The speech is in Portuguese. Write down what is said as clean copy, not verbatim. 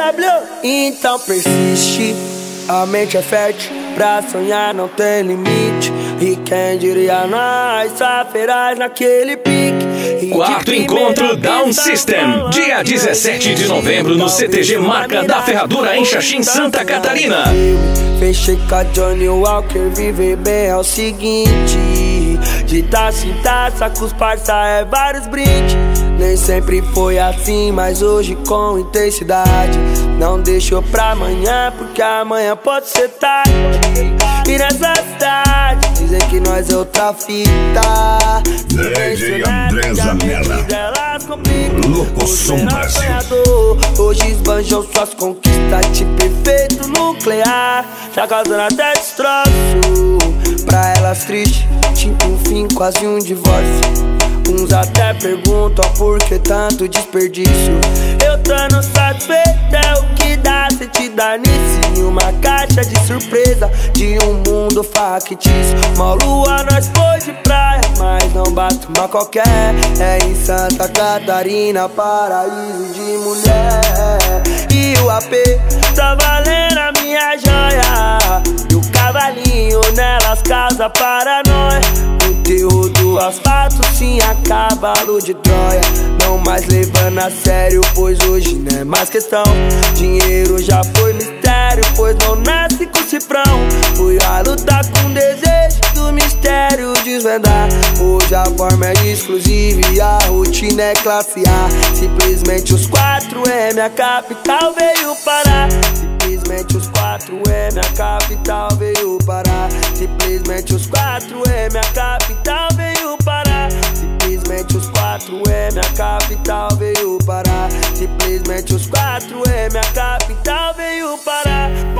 Então persiste, a mente é fértil, pra sonhar não tem limite. E quem diria nós, ferais naquele pique. Quarto encontro Down System, dia 17 de novembro no CTG Marca da Ferradura em Xaxim, Santa Catarina. Fechei com a Johnny Walker, viver bem é o seguinte: de taça em taça com os parça é vários brindes. Nem sempre foi assim, mas hoje com intensidade. Não deixou pra amanhã, porque amanhã pode ser tarde. E nessa cidade dizem que nós é outra fita. DJ André Zanella, Locoção Brasil. Hoje esbanjou suas conquistas, tipo efeito nuclear, tá causando até destroço. Pra elas triste, tipo um fim, quase um divórcio. Uns até perguntam por que tanto desperdício. Eu tô no satisfeito, é o que dá se te dar nisso. Em uma caixa de surpresa de um mundo factício. Mó lua nós foi de praia, mas não bate uma qualquer. É em Santa Catarina, paraíso de mulher. E o AP tá valendo a minha joia. E o cavalinho nelas causa paranoia. O terror do asfalto sim é cavalo de Troia. Não mais levando a sério, pois hoje não é mais questão. Dinheiro já foi mistério, pois não nasce com cifrão. Fui a lutar com desejo do mistério desvendar. Hoje a forma é exclusiva e a rotina é classe A. Simplesmente os 4M, a capital veio parar. Simplesmente os 4M, a capital veio parar. Simplesmente os 4M, a capital veio parar. Simplesmente os 4M, a capital veio parar. Simplesmente os 4M, a capital veio parar.